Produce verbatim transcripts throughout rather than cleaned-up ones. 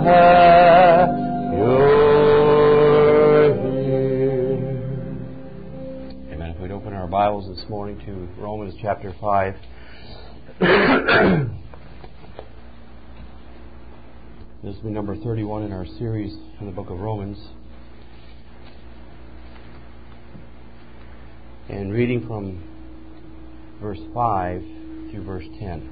you're here. Amen. If we'd open our Bibles this morning to Romans chapter five. This will be number thirty-one in our series in the book of Romans. And reading from verse five through verse ten.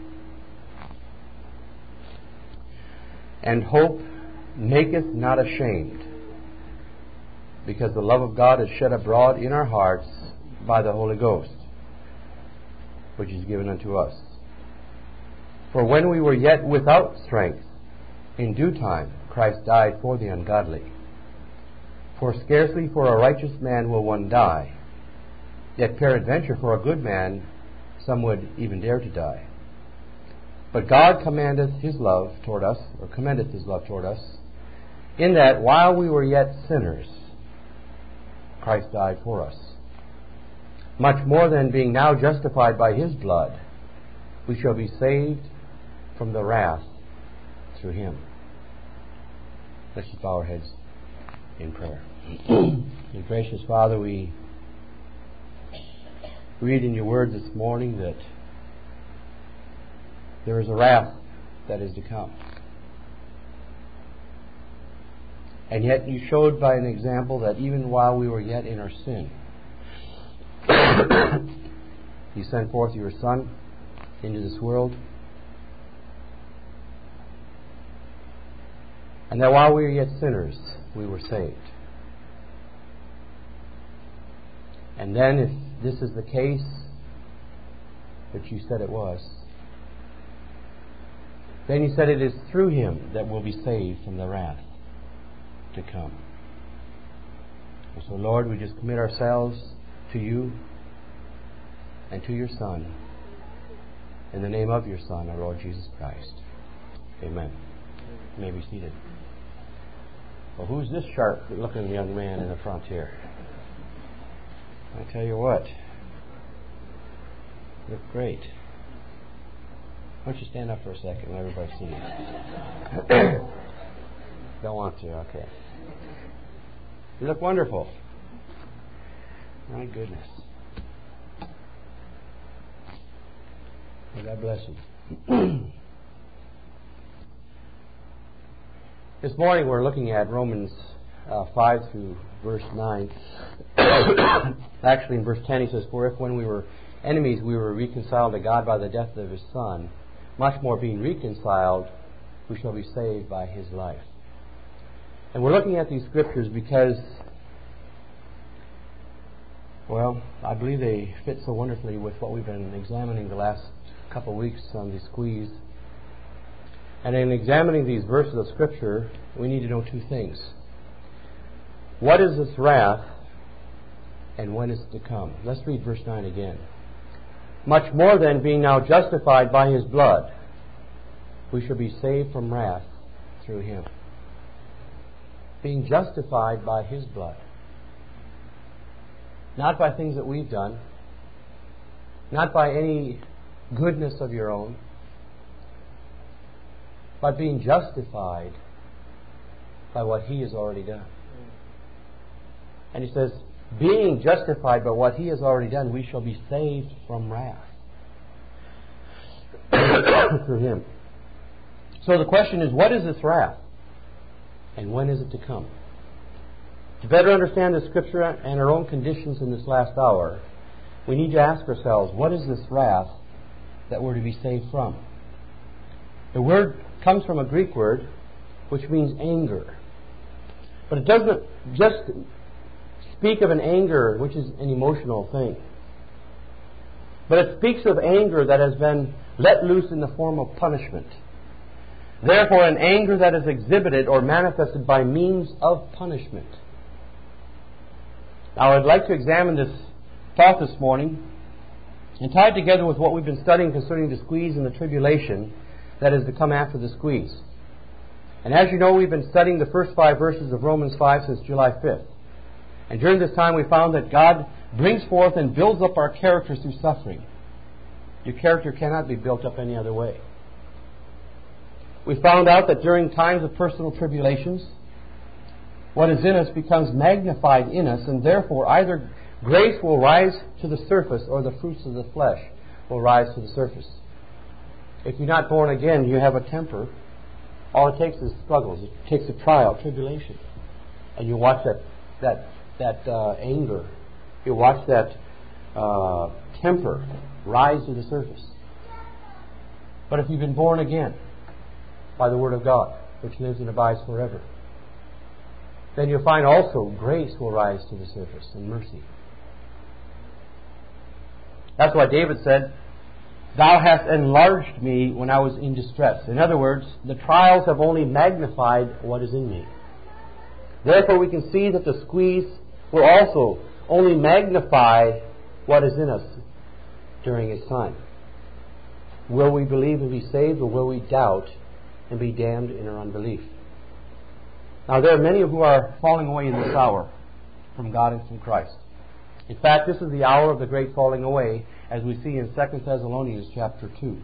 And hope maketh not ashamed, because the love of God is shed abroad in our hearts by the Holy Ghost, which is given unto us. For when we were yet without strength, in due time Christ died for the ungodly. For scarcely for a righteous man will one die, yet peradventure for a good man some would even dare to die. But God commandeth His love toward us, or commendeth His love toward us, in that while we were yet sinners, Christ died for us. Much more than being now justified by His blood, we shall be saved from the wrath through Him. Let's just bow our heads in prayer. Dear gracious Father, we read in your word this morning that there is a wrath that is to come. And yet you showed by an example that even while we were yet in our sin, you sent forth your Son into this world. And that while we were yet sinners, we were saved. And then if this is the case, which you said it was, then you said it is through Him that we'll be saved from the wrath to come. And so, Lord, we just commit ourselves to you and to your Son, in the name of your Son, our Lord Jesus Christ. Amen. You may be seated. Well, who's this sharp-looking young man in the front here? I tell you what, you look great. Why don't you stand up for a second and let everybody see you? Don't want to, okay. You look wonderful. My goodness. Well, God bless you. This morning we're looking at Romans uh, five through verse nine. Actually in verse ten he says, for if when we were enemies we were reconciled to God by the death of His Son, much more being reconciled, we shall be saved by His life. And we're looking at these scriptures because, well, I believe they fit so wonderfully with what we've been examining the last couple of weeks on the squeeze. And in examining these verses of Scripture, we need to know two things. What is this wrath, and when is it to come? Let's read verse nine again. Much more than being now justified by His blood, we shall be saved from wrath through Him. Being justified by His blood. Not by things that we've done. Not by any goodness of your own. But being justified by what He has already done. And he says, being justified by what He has already done, we shall be saved from wrath through Him. So the question is, what is this wrath? And when is it to come? To better understand the Scripture and our own conditions in this last hour, we need to ask ourselves, what is this wrath that we're to be saved from? The word comes from a Greek word which means anger. But it doesn't just speak of an anger which is an emotional thing. But it speaks of anger that has been let loose in the form of punishment. Therefore, an anger that is exhibited or manifested by means of punishment. Now, I'd like to examine this thought this morning and tie it together with what we've been studying concerning the squeeze and the tribulation that is to come after the squeeze. And as you know, we've been studying the first five verses of Romans five since July fifth. And during this time we found that God brings forth and builds up our character through suffering. Your character cannot be built up any other way. We found out that during times of personal tribulations, what is in us becomes magnified in us, and therefore either grace will rise to the surface or the fruits of the flesh will rise to the surface. If you're not born again, you have a temper. All it takes is struggles. It takes a trial, tribulation. And you watch that that that uh, anger. You watch that uh, temper rise to the surface. But if you've been born again by the Word of God, which lives and abides forever, then you'll find also grace will rise to the surface and mercy. That's why David said, Thou hast enlarged me when I was in distress. In other words, the trials have only magnified what is in me. Therefore we can see that the squeeze will also only magnify what is in us during its time. Will we believe and be saved, or will we doubt and be damned in our unbelief? Now there are many who are falling away in this hour from God and from Christ. In fact, this is the hour of the great falling away, as we see in Second Thessalonians chapter two.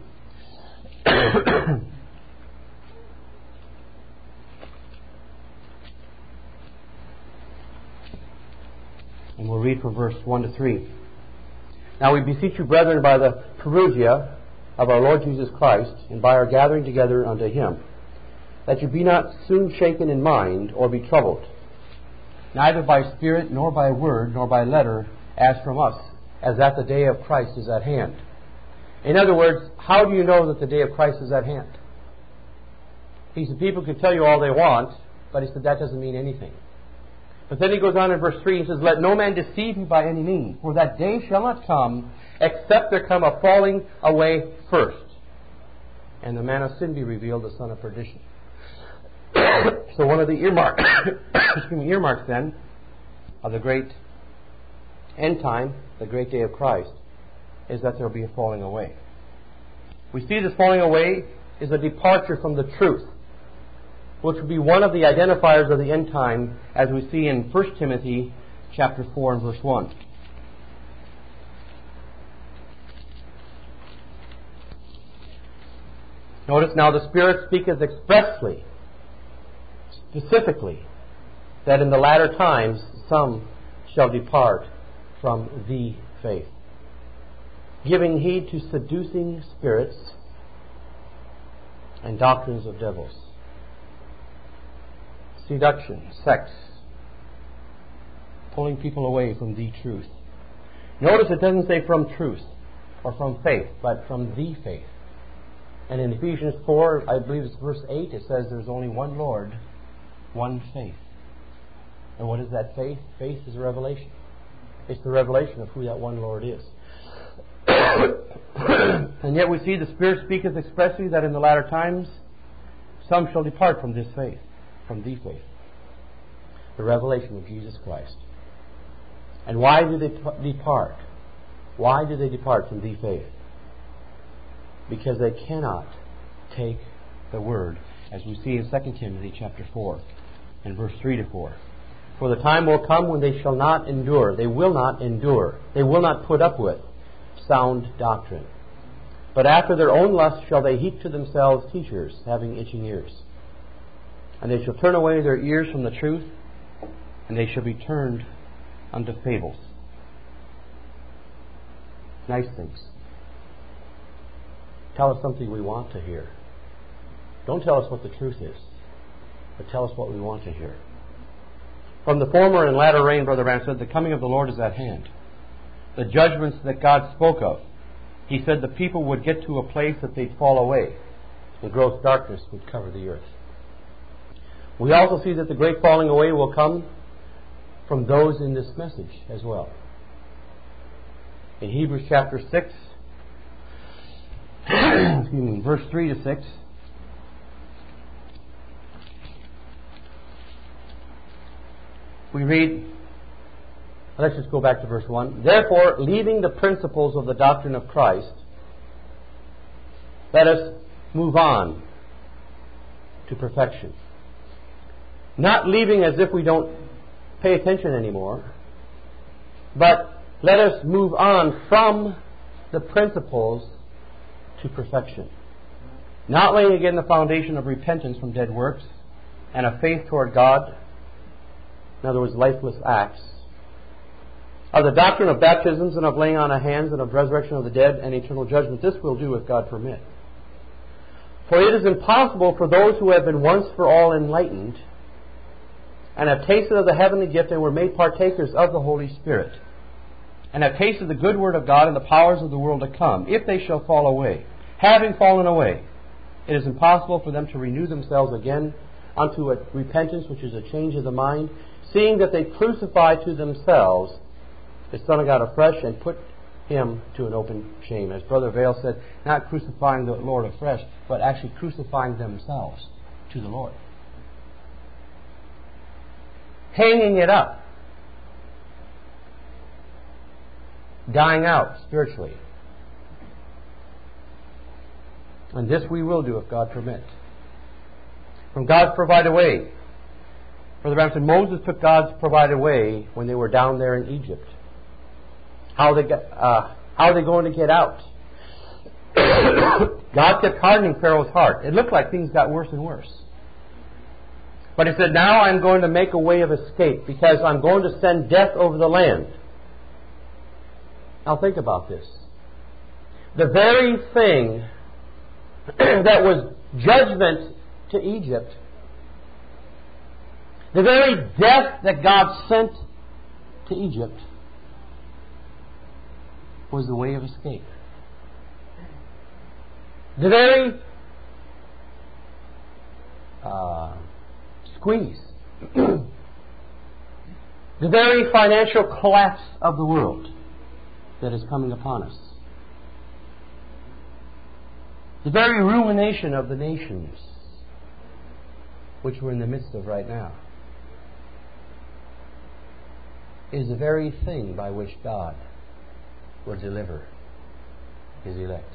And we'll read from verse one to three. Now we beseech you, brethren, by the parousia of our Lord Jesus Christ, and by our gathering together unto Him, that you be not soon shaken in mind, or be troubled, neither by spirit, nor by word, nor by letter, as from us, as that the day of Christ is at hand. In other words, how do you know that the day of Christ is at hand? He said, people can tell you all they want, but he said that doesn't mean anything. But then he goes on in verse three and says, Let no man deceive you by any means, for that day shall not come, except there come a falling away first, and the man of sin be revealed, the son of perdition. So one of the earmarks, excuse me, earmarks then of the great end time, the great day of Christ, is that there will be a falling away. We see this falling away is a departure from the truth, which will be one of the identifiers of the end time, as we see in First Timothy chapter four and verse one. Notice now the Spirit speaketh expressly, specifically, that in the latter times some shall depart from the faith, giving heed to seducing spirits and doctrines of devils. Seduction, sex, pulling people away from the truth. Notice it doesn't say from truth or from faith, but from the faith. And in Ephesians four, I believe it's verse eight, it says there's only one Lord, one faith. And what is that faith? Faith is a revelation. It's the revelation of who that one Lord is. And yet we see the Spirit speaketh expressly that in the latter times some shall depart from this faith, from the faith, the revelation of Jesus Christ. And why do they p- depart? Why do they depart from the faith? Because they cannot take the word, as we see in Second Timothy chapter four and verse three to four. For the time will come when they shall not endure. They will not endure. They will not put up with sound doctrine. But after their own lust shall they heap to themselves teachers, having itching ears. And they shall turn away their ears from the truth, and they shall be turned unto fables. Nice things. Tell us something we want to hear. Don't tell us what the truth is, but tell us what we want to hear. From the former and latter rain, Brother Branham said, the coming of the Lord is at hand. The judgments that God spoke of, He said the people would get to a place that they'd fall away. The gross darkness would cover the earth. We also see that the great falling away will come from those in this message as well. In Hebrews chapter six, excuse me, verse three to six, we read, let's just go back to verse one. Therefore, leaving the principles of the doctrine of Christ, let us move on to perfection. Not leaving as if we don't pay attention anymore, but let us move on from the principles to perfection. Not laying again the foundation of repentance from dead works and of faith toward God, in other words, lifeless acts, of the doctrine of baptisms and of laying on of hands and of resurrection of the dead and eternal judgment. This we'll do if God permit. For it is impossible for those who have been once for all enlightened and have tasted of the heavenly gift and were made partakers of the Holy Spirit, and have tasted the good word of God and the powers of the world to come, if they shall fall away, having fallen away, it is impossible for them to renew themselves again unto a repentance which is a change of the mind, seeing that they crucify to themselves the Son of God afresh and put Him to an open shame. As Brother Vail said, not crucifying the Lord afresh, but actually crucifying themselves to the Lord. Hanging it up. Dying out spiritually. And this we will do if God permit. From God's provided way. Brother Branham said Moses took God's provided way when they were down there in Egypt. How they got, uh, how are they going to get out? God kept hardening Pharaoh's heart. It looked like things got worse and worse. But He said, now I'm going to make a way of escape because I'm going to send death over the land. Now think about this. The very thing that was judgment to Egypt, the very death that God sent to Egypt, was the way of escape. The very uh, squeeze, the very financial collapse of the world that is coming upon us, the very ruination of the nations, which we're in the midst of right now, is the very thing by which God will deliver His elect.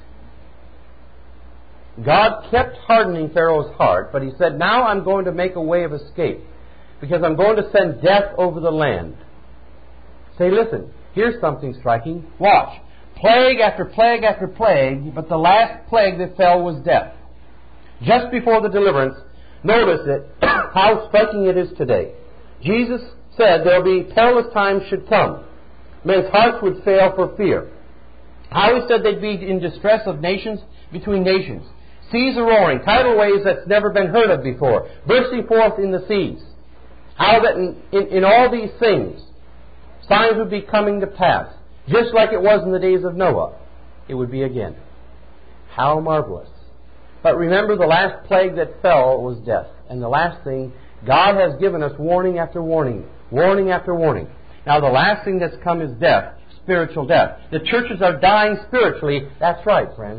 God kept hardening Pharaoh's heart, but He said, now I'm going to make a way of escape because I'm going to send death over the land. Say, listen, here's something striking. Watch. Plague after plague after plague, but the last plague that fell was death. Just before the deliverance, notice it, how striking it is today. Jesus said there will be perilous times should come. Men's hearts would fail for fear. How He said they'd be in distress of nations between nations. Seas are roaring, tidal waves that's never been heard of before, bursting forth in the seas. How that in, in, in all these things, signs would be coming to pass, just like it was in the days of Noah. It would be again. How marvelous. But remember, the last plague that fell was death. And the last thing, God has given us warning after warning, warning after warning. Now the last thing that's come is death, spiritual death. The churches are dying spiritually. That's right, friends.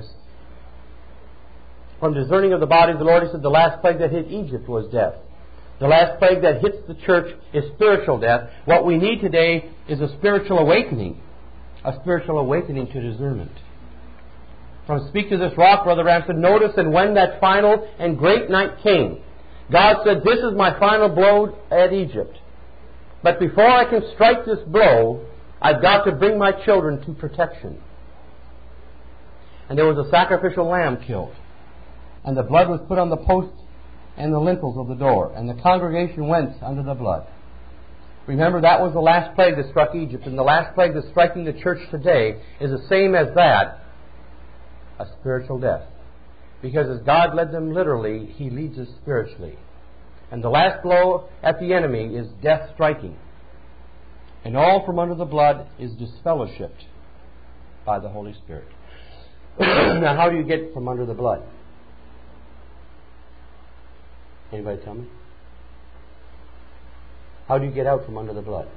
From discerning of the body of the Lord, He said the last plague that hit Egypt was death. The last plague that hits the church is spiritual death. What we need today is a spiritual awakening. A spiritual awakening to discernment. From Speak to This Rock, Brother Ram said, notice, and when that final and great night came, God said, this is my final blow at Egypt. But before I can strike this blow, I've got to bring my children to protection. And there was a sacrificial lamb killed. And the blood was put on the posts and the lintels of the door. And the congregation went under the blood. Remember, that was the last plague that struck Egypt. And the last plague that's striking the church today is the same as that, a spiritual death. Because as God led them literally, He leads us spiritually. And the last blow at the enemy is death striking. And all from under the blood is disfellowshipped by the Holy Spirit. Now, how do you get from under the blood? Anybody tell me? How do you get out from under the blood?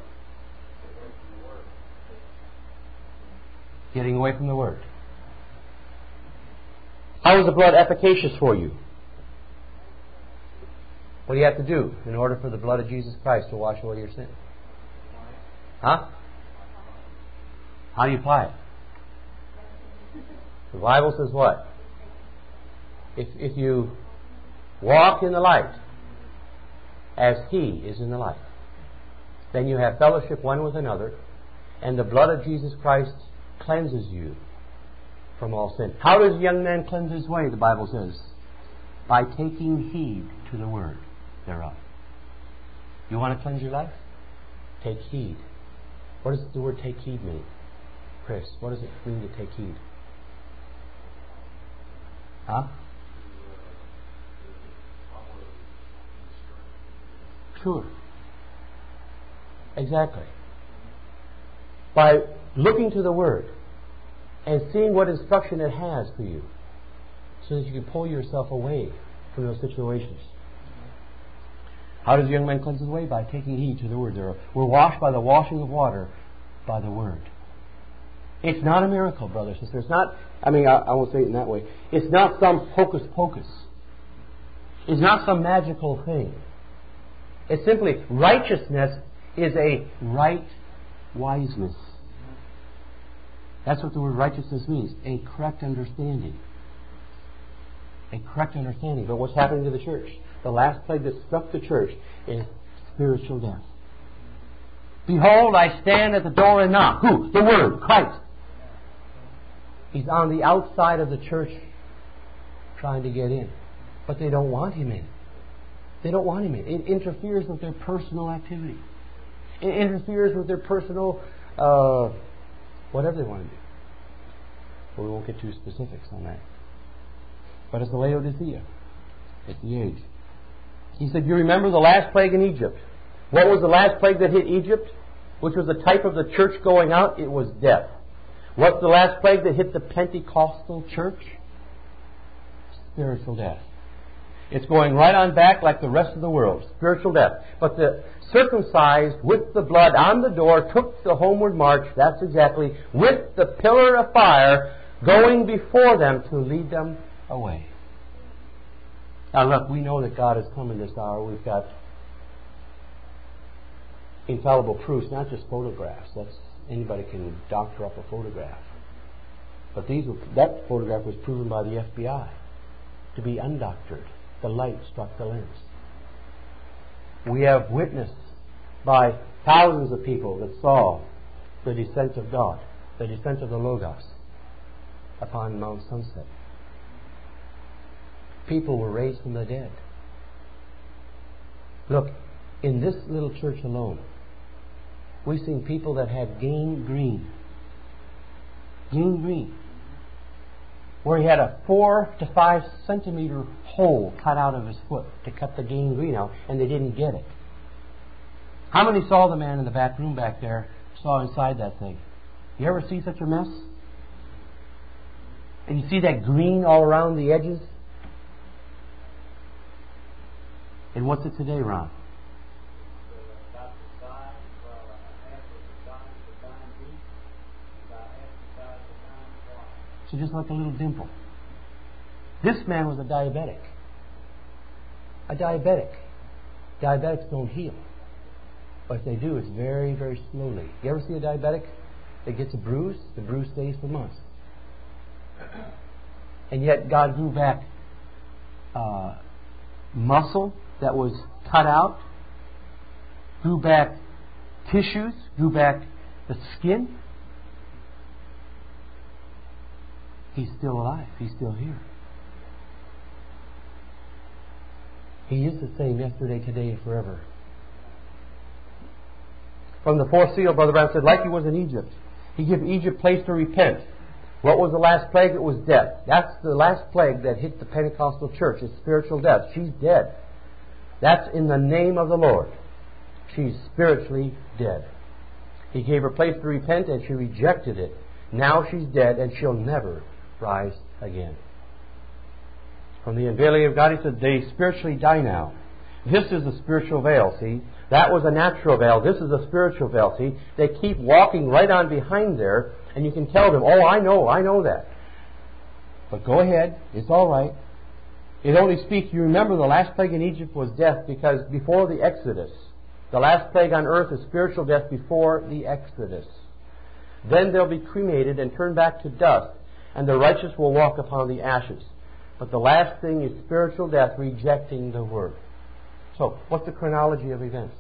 Getting away from the Word. How is the blood efficacious for you? What do you have to do in order for the blood of Jesus Christ to wash away your sin? Huh? How do you apply it? The Bible says what? If, if you walk in the light as He is in the light, then you have fellowship one with another, and the blood of Jesus Christ cleanses you from all sin. How does a young man cleanse his way, the Bible says? by taking heed to the word thereof. You want to cleanse your life? Take heed. What does the word take heed mean? Chris, what does it mean to take heed? Huh? Sure. Exactly. By looking to the Word and seeing what instruction it has for you so that you can pull yourself away from those situations. How does a young man cleanse his way? By taking heed to the Word. We're washed by the washing of water by the Word. It's not a miracle, brothers and sisters. It's not, I mean, I, I won't say it in that way. It's not some hocus pocus. It's not some magical thing. It's simply righteousness is a right wiseness. That's what the word righteousness means. A correct understanding. A correct understanding. But what's happening to the church? The last plague that struck the church is spiritual death. Behold, I stand at the door and knock. Who? The Word, Christ. He's on the outside of the church trying to get in. But they don't want Him in. They don't want Him in. It interferes with their personal activity. It interferes with their personal, uh, whatever they want to do. Well, we won't get too specifics on that. But it's the Laodicea. It's the age. He said, you remember the last plague in Egypt. What was the last plague that hit Egypt? Which was a type of the church going out? It was death. What's the last plague that hit the Pentecostal church? Spiritual death. It's going right on back like the rest of the world. Spiritual death. But the circumcised with the blood on the door took the homeward march. That's exactly with the pillar of fire going before them to lead them away. Now look, we know that God has come in this hour. We've got infallible proofs, not just photographs. That's anybody can doctor up a photograph. But these were, that photograph was proven by the F B I to be undoctored. The light struck the lens. We have witnessed by thousands of people that saw the descent of God, the descent of the Logos upon Mount Sunset. People were raised from the dead. Look, in this little church alone, we've seen people that had gangrene. Gangrene. Where he had a four to five centimeter hole cut out of his foot to cut the gangrene out, and they didn't get it. How many saw the man in the back room back there, saw inside that thing? You ever see such a mess? And you see that green all around the edges? And what's it today, Ron? So just like a little dimple. This man was a diabetic. A diabetic. Diabetics don't heal. But if they do, it's very, very slowly. You ever see a diabetic that gets a bruise? The bruise stays for months. And yet God grew back uh, muscle that was cut out, grew back tissues, grew back the skin. He's still alive. He's still here. He is the same yesterday, today, and forever. From the fourth seal, Brother Brown said, like he was in Egypt. He gave Egypt place to repent. What was the last plague? It was death. That's the last plague that hit the Pentecostal church. It's spiritual death. She's dead. That's in the name of the Lord. She's spiritually dead. He gave her place to repent, and she rejected it. Now she's dead, and she'll never rise again. From the unveiling of God, he said, they spiritually die now. This is a spiritual veil, see? That was a natural veil. This is a spiritual veil, see? They keep walking right on behind there, and you can tell them, oh, I know, I know that. But go ahead. It's all right. It only speaks, you remember the last plague in Egypt was death, because before the Exodus, the last plague on earth is spiritual death before the Exodus. Then they'll be cremated and turned back to dust, and the righteous will walk upon the ashes. But the last thing is spiritual death, rejecting the Word. So, what's the chronology of events?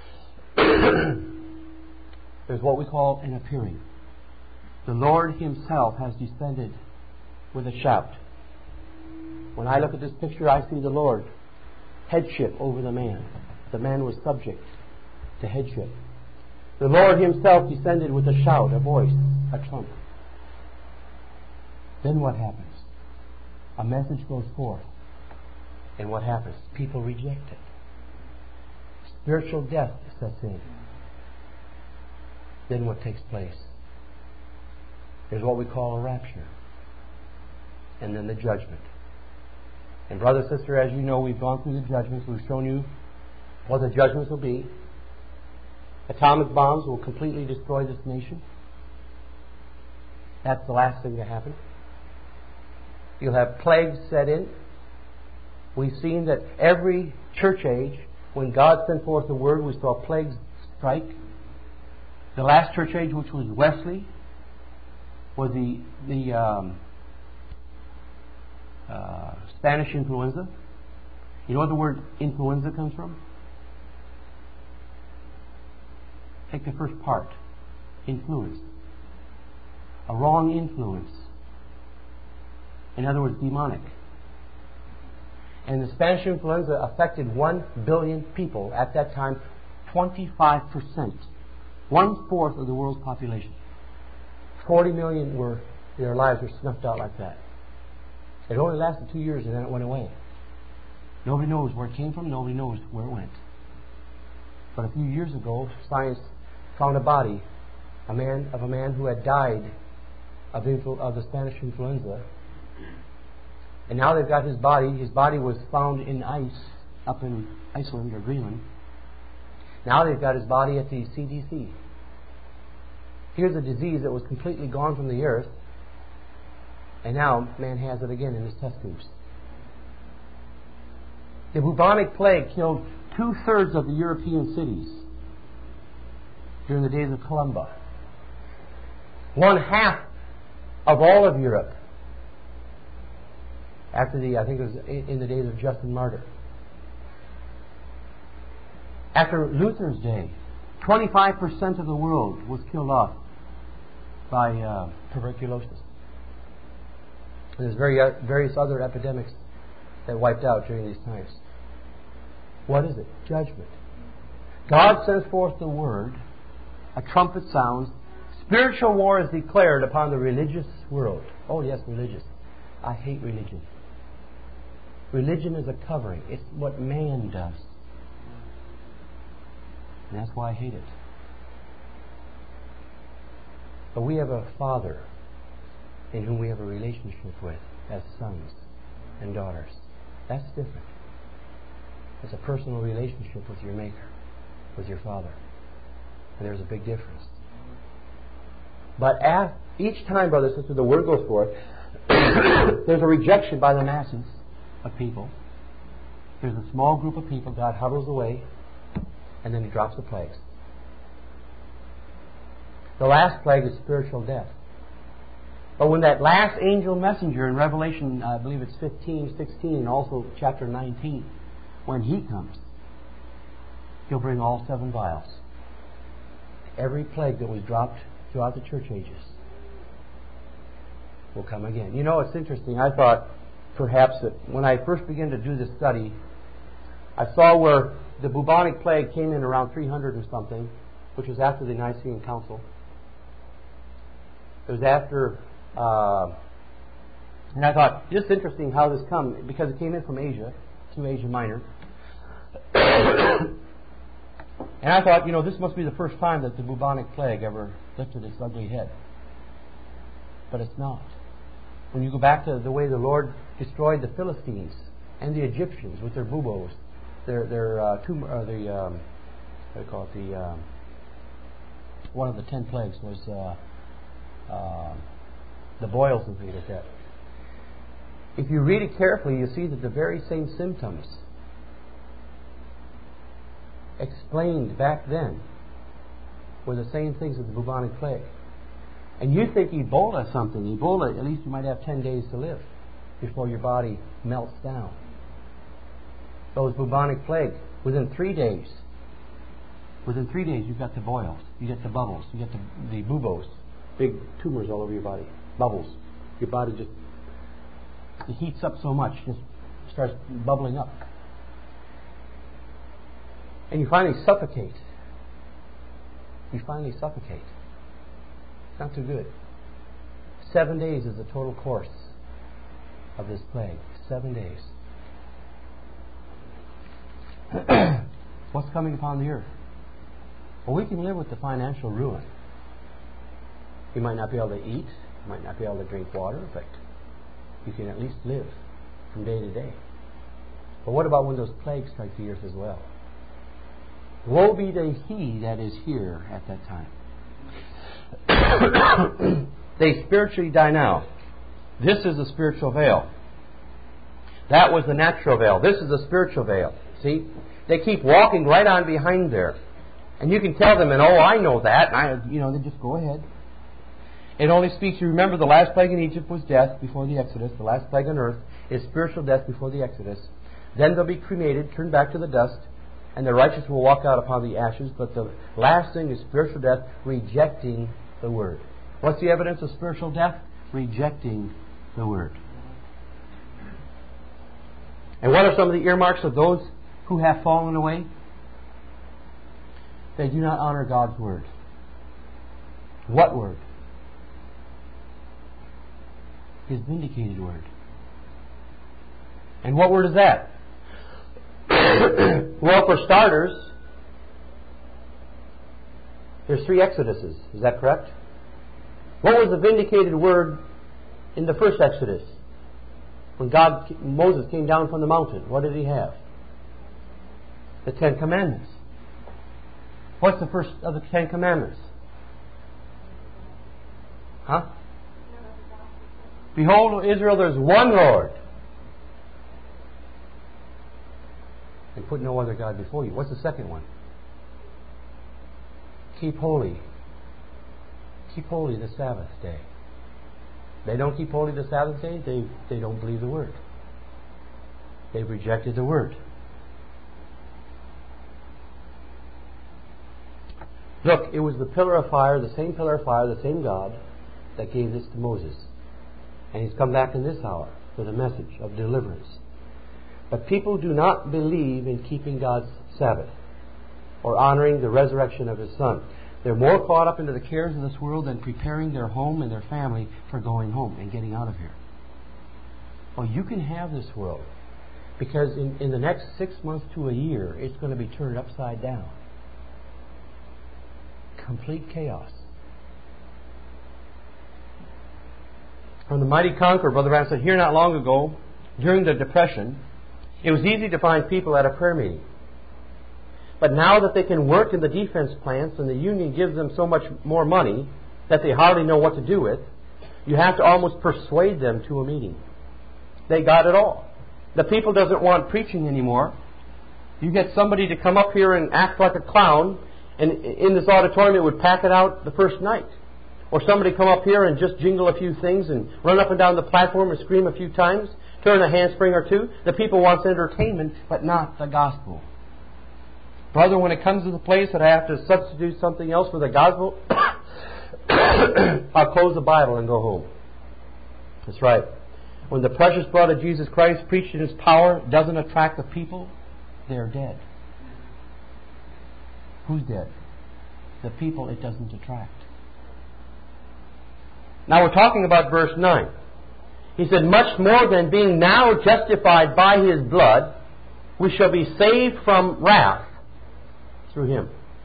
There's what we call an appearing. The Lord Himself has descended with a shout. When I look at this picture, I see the Lord. Headship over the man. The man was subject to headship. The Lord Himself descended with a shout, a voice, a trump. Then what happens? A message goes forth. And what happens? People reject it. Spiritual death sets in. Then what takes place? There's what we call a rapture. And then the judgment. And brother, sister, as you know, we've gone through the judgments. We've shown you what the judgments will be. Atomic bombs will completely destroy this nation. That's the last thing to happen. You'll have plagues set in. We've seen that every church age, when God sent forth the Word, we saw plagues strike. The last church age, which was Wesley, was the, the um, uh, Spanish influenza. You know where the word influenza comes from? Take the first part. Influence. A wrong influence. In other words, demonic. And the Spanish influenza affected one billion people at that time, twenty-five percent. One-fourth of the world's population. forty million were, their lives were snuffed out like that. It only lasted two years and then it went away. Nobody knows where it came from. Nobody knows where it went. But a few years ago, science found a body, a man of a man who had died of, influ- of the Spanish influenza. And now they've got his body. His body was found in ice up in Iceland or Greenland. Now they've got his body at the C D C. Here's a disease that was completely gone from the earth, and now man has it again in his test tubes. The bubonic plague killed two-thirds of the European cities during the days of Columba. One half of all of Europe after the, I think it was in the days of Justin Martyr. After Luther's day, twenty-five percent of the world was killed off by uh, tuberculosis. And there's very, uh, various other epidemics that wiped out during these times. What is it? Judgment. God sends forth the word, a trumpet sounds, spiritual war is declared upon the religious world. Oh yes, religious. I hate religion. Religion is a covering. It's what man does. And that's why I hate it. But we have a Father in whom we have a relationship with as sons and daughters. That's different. It's a personal relationship with your Maker, with your Father. And there's a big difference. But at each time, brothers and sisters, the word goes forth, there's a rejection by the masses of people. There's a small group of people, God hovers away, and then He drops the plagues. The last plague is spiritual death. But when that last angel messenger in Revelation, I believe it's fifteen, sixteen, and also chapter nineteen, when he comes, he'll bring all seven vials. Every plague that was dropped throughout the church ages will come again. You know, it's interesting. I thought perhaps that when I first began to do this study, I saw where the bubonic plague came in around three hundred or something, which was after the Nicene Council. It was after, uh, and I thought, just interesting how this come, because it came in from Asia, to Asia Minor. And I thought, you know, this must be the first time that the bubonic plague ever lifted its ugly head. But it's not. When you go back to the way the Lord destroyed the Philistines and the Egyptians with their buboes, their their uh, tumor, uh, the um, what do you call it? The um, one of the ten plagues was uh, uh, the boils and things like that. If you read it carefully, you see that the very same symptoms explained back then were the same things as the bubonic plague. And you think Ebola is something. Ebola, at least you might have ten days to live before your body melts down. Those bubonic plague, within three days, within three days you've got the boils, you get the bubbles, you get the, the buboes, big tumors all over your body, bubbles. Your body just it heats up so much, it just starts bubbling up. And you finally suffocate. You finally suffocate. It's not too good. Seven days is the total course of this plague. Seven days. What's coming upon the earth? Well, we can live with the financial ruin. You might not be able to eat, you might not be able to drink water, but you can at least live from day to day. But what about when those plagues strike the earth as well? Woe be to he that is here at that time. They spiritually die now. This is the spiritual veil. That was the natural veil. This is the spiritual veil. See? They keep walking right on behind there. And you can tell them, and oh, I know that. And I, you know, they just go ahead. It only speaks, you remember the last plague in Egypt was death before the Exodus. The last plague on earth is spiritual death before the Exodus. Then they'll be cremated, turned back to the dust, and the righteous will walk out upon the ashes. But the last thing is spiritual death, rejecting the Word. What's the evidence of spiritual death? Rejecting the Word. And what are some of the earmarks of those who have fallen away? They do not honor God's Word. What Word? His vindicated Word. And what Word is that? Well, for starters, there's three Exoduses. Is that correct? What was the vindicated Word in the first Exodus? When God, Moses came down from the mountain, what did he have? The Ten Commandments. What's the first of the Ten Commandments? Huh? Behold, Israel, there's one Lord. And put no other God before you. What's the second one? Keep holy. Keep holy the Sabbath day. They don't keep holy the Sabbath day, they, they don't believe the Word. They've rejected the Word. Look, it was the pillar of fire, the same pillar of fire, the same God that gave this to Moses. And He's come back in this hour with a message of deliverance. But people do not believe in keeping God's Sabbath or honoring the resurrection of His Son. They're more caught up into the cares of this world than preparing their home and their family for going home and getting out of here. Oh, you can have this world, because in, in the next six months to a year, it's going to be turned upside down. Complete chaos. From the Mighty Conqueror, Brother Branham said, here not long ago, during the Depression, it was easy to find people at a prayer meeting. But now that they can work in the defense plants and the union gives them so much more money that they hardly know what to do with, you have to almost persuade them to a meeting. They got it all. The people doesn't want preaching anymore. You get somebody to come up here and act like a clown, and in this auditorium it would pack it out the first night. Or somebody come up here and just jingle a few things and run up and down the platform and scream a few times, turn a handspring or two. The people want entertainment, but not the gospel. Brother, when it comes to the place that I have to substitute something else for the gospel, I'll close the Bible and go home. That's right. When the precious blood of Jesus Christ preached in His power doesn't attract the people, they're dead. Who's dead? The people it doesn't attract. Now we're talking about verse nine. He said, much more than being now justified by His blood, we shall be saved from wrath through Him.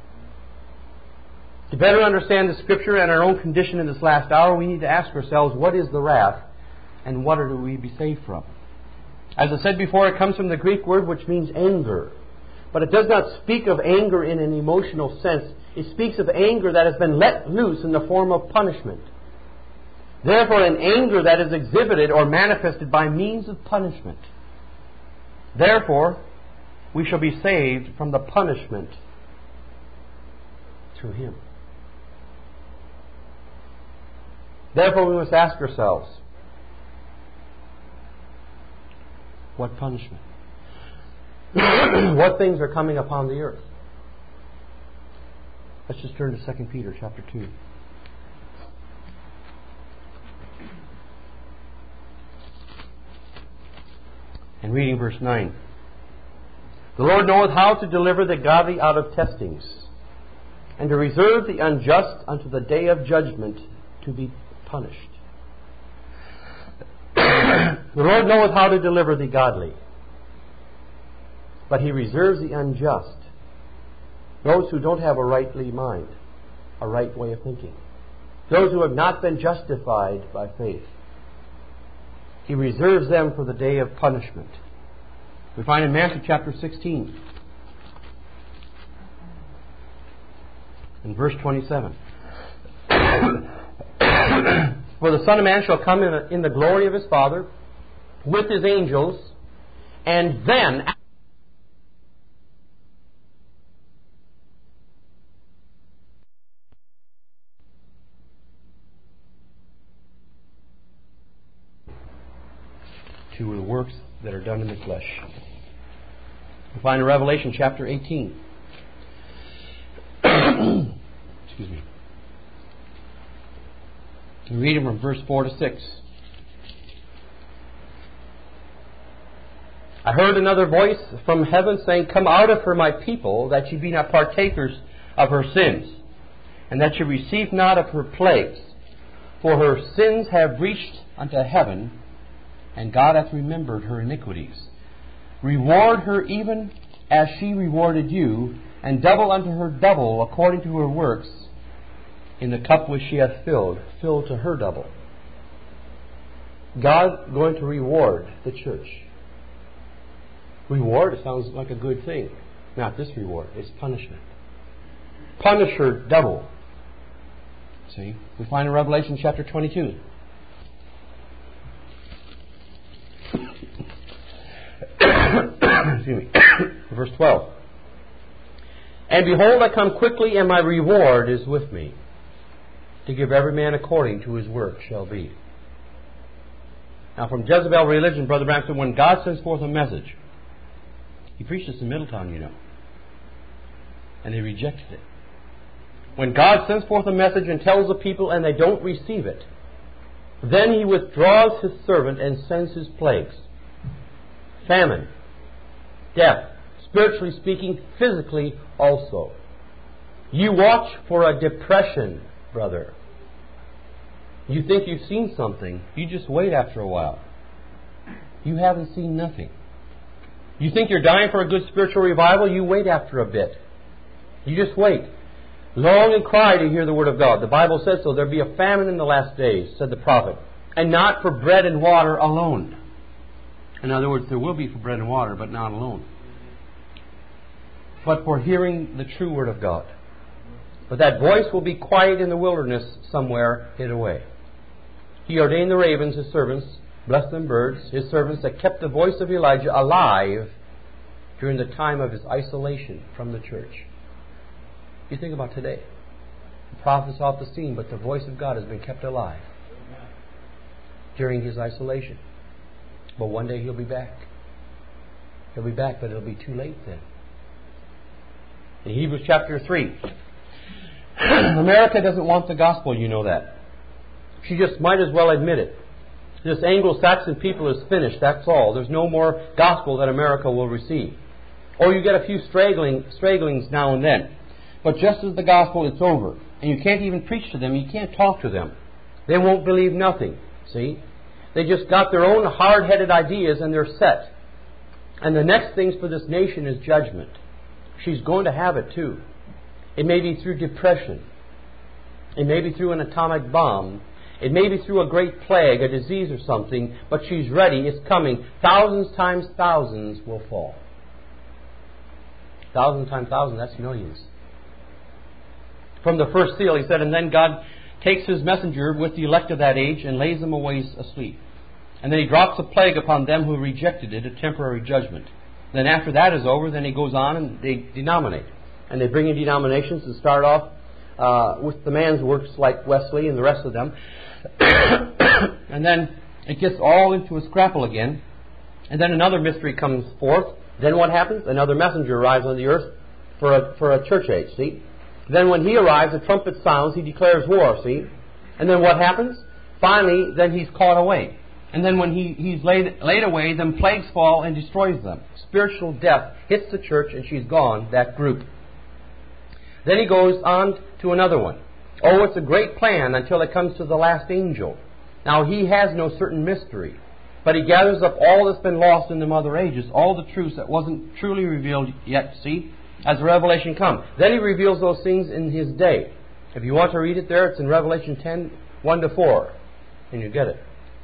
To better understand the Scripture and our own condition in this last hour, we need to ask ourselves, what is the wrath and what are we be saved from? As I said before, it comes from the Greek word which means anger. But it does not speak of anger in an emotional sense. It speaks of anger that has been let loose in the form of punishment. Therefore, an anger that is exhibited or manifested by means of punishment. Therefore, we shall be saved from the punishment through Him. Therefore, we must ask ourselves, what punishment? What things are coming upon the earth? Let's just turn to Second Peter chapter two. And reading verse nine. The Lord knoweth how to deliver the godly out of testings, and to reserve the unjust unto the day of judgment to be punished. The Lord knoweth how to deliver the godly, but He reserves the unjust, those who don't have a rightly mind, a right way of thinking, those who have not been justified by faith. He reserves them for the day of punishment. We find in Matthew chapter sixteen, in verse twenty-seven. For the Son of Man shall come in, a, in the glory of His Father with His angels, and then to the works that are done in the flesh. We find in Revelation chapter eighteen. Excuse me. We read it from verse four to six. I heard another voice from heaven saying, Come out of her, my people, that ye be not partakers of her sins, and that ye receive not of her plagues. For her sins have reached unto heaven, and God hath remembered her iniquities. Reward her even as she rewarded you, and double unto her double according to her works. In the cup which she hath filled, fill to her double. God going to reward the church. Reward, it sounds like a good thing. Not this reward, it's punishment. Punish her double. See? We find in Revelation chapter twenty-two. Excuse me. Verse twelve. And behold, I come quickly, and my reward is with me, to give every man according to his work shall be. Now, from Jezebel religion, Brother Branham said, when God sends forth a message, He preached this in Middletown, you know, and they rejected it. When God sends forth a message and tells the people and they don't receive it, then He withdraws His servant and sends His plagues. Famine, death, spiritually speaking, physically also. You watch for a depression, brother. You think you've seen something. You just wait after a while. You haven't seen nothing. You think you're dying for a good spiritual revival. You wait after a bit. You just wait. Long and cry to hear the word of God. The Bible says so. There'll be a famine in the last days, said the prophet. And not for bread and water alone. In other words, there will be for bread and water, but not alone. But for hearing the true word of God. But that voice will be quiet in the wilderness somewhere hid away. He ordained the ravens, His servants, blessed them birds, His servants that kept the voice of Elijah alive during the time of his isolation from the church. You think about today. The prophet's off the scene, but the voice of God has been kept alive during his isolation. But one day He'll be back. He'll be back, but it'll be too late then. In Hebrews chapter three, America doesn't want the gospel, you know that. She just might as well admit it. This Anglo-Saxon people is finished, that's all. There's no more gospel that America will receive. Or you get a few straggling, stragglings now and then. But just as the gospel, it's over. And you can't even preach to them, you can't talk to them. They won't believe nothing, see? They just got their own hard-headed ideas and they're set. And the next things for this nation is judgment. She's going to have it too. It may be through depression. It may be through an atomic bomb. It may be through a great plague, a disease or something, but she's ready, it's coming. Thousands times thousands will fall. Thousands times thousands, that's millions. From the first seal, He said, and then God takes His messenger with the elect of that age and lays them away asleep. And then He drops a plague upon them who rejected it, a temporary judgment. Then after that is over, then He goes on and they denominate. And they bring in denominations and start off uh, with the man's works like Wesley and the rest of them. And then it gets all into a scrapple again. And then another mystery comes forth. Then what happens? Another messenger arrives on the earth for a, for a church age, see? Then when he arrives, the trumpet sounds, he declares war, see? And then what happens? Finally, then he's caught away. And then when he, he's laid, laid away, then plagues fall and destroys them. Spiritual death hits the church and she's gone, that group. Then he goes on to another one. Oh, it's a great plan until it comes to the last angel. Now, he has no certain mystery, but he gathers up all that's been lost in the other ages, all the truths that wasn't truly revealed yet, see, as the revelation comes. Then he reveals those things in his day. If you want to read it there, it's in Revelation ten, one to four, and you get it.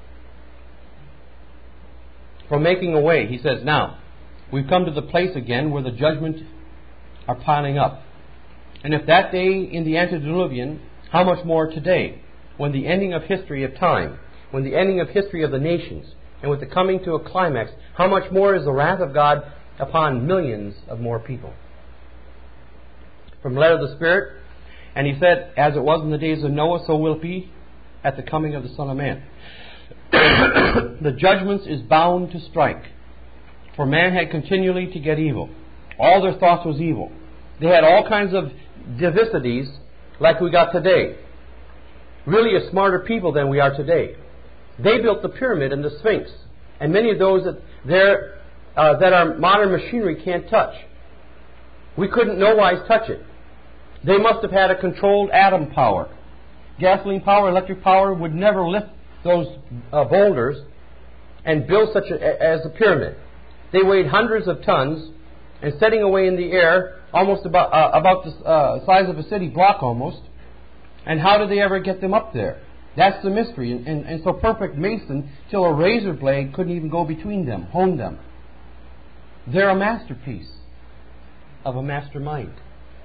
For making a way, he says, now, we've come to the place again where the judgment are piling up. And if that day in the antediluvian, how much more today, when the ending of history of time, when the ending of history of the nations, and with the coming to a climax, how much more is the wrath of God upon millions of more people? From the letter of the Spirit, and he said, as it was in the days of Noah, so will it be at the coming of the Son of Man. The judgments is bound to strike, for man had continually to get evil. All their thoughts was evil. They had all kinds of divisities like we got today. Really a smarter people than we are today. They built the pyramid and the Sphinx, and many of those that there uh, that our modern machinery can't touch. We couldn't no wise touch it. They must have had a controlled atom power. Gasoline power, electric power would never lift those uh, boulders and build such a, as a pyramid. They weighed hundreds of tons, and setting away in the air, almost about uh, about the uh, size of a city block almost. And how did they ever get them up there? That's the mystery. And, and, and so perfect mason, till a razor blade couldn't even go between them, hone them. They're a masterpiece of a mastermind.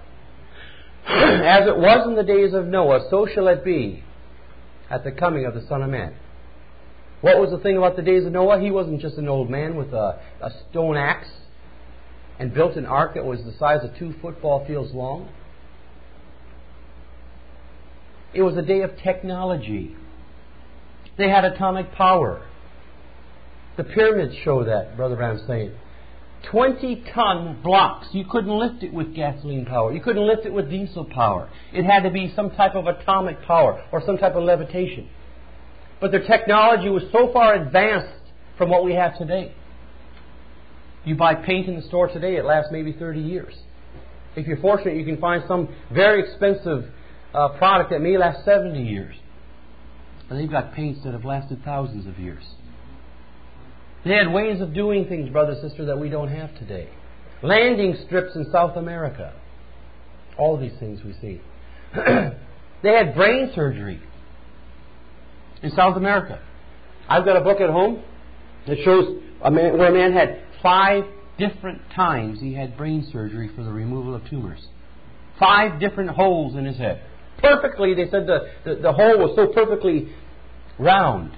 As it was in the days of Noah, so shall it be at the coming of the Son of Man. What was the thing about the days of Noah? He wasn't just an old man with a, a stone axe and built an ark that was the size of two football fields long. It was a day of technology. They had atomic power. The pyramids show that, Brother Branham's saying. twenty-ton blocks. You couldn't lift it with gasoline power. You couldn't lift it with diesel power. It had to be some type of atomic power or some type of levitation. But their technology was so far advanced from what we have today. You buy paint in the store today, it lasts maybe thirty years. If you're fortunate, you can find some very expensive uh, product that may last seventy years. And they've got paints that have lasted thousands of years. They had ways of doing things, brother, sister, that we don't have today. Landing strips in South America. All these things we see. They had brain surgery in South America. I've got a book at home that shows a man, where a man had five different times he had brain surgery for the removal of tumors. Five different holes in his head. Perfectly, they said the, the, the hole was so perfectly round.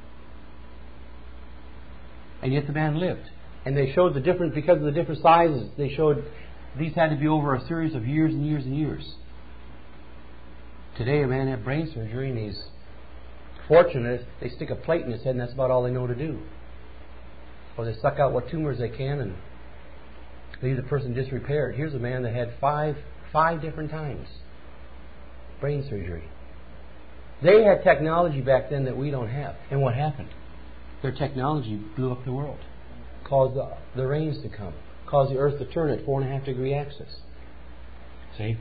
And yet the man lived. And they showed the different, because of the different sizes, they showed these had to be over a series of years and years and years. Today a man had brain surgery and he's fortunate. They stick a plate in his head and that's about all they know to do. Or they suck out what tumors they can and leave the person disrepaired. Here's a man that had five, five different times brain surgery. They had technology back then that we don't have. And what happened? Their technology blew up the world. Caused the, the rains to come. Caused the earth to turn at four and a half degree axis. See?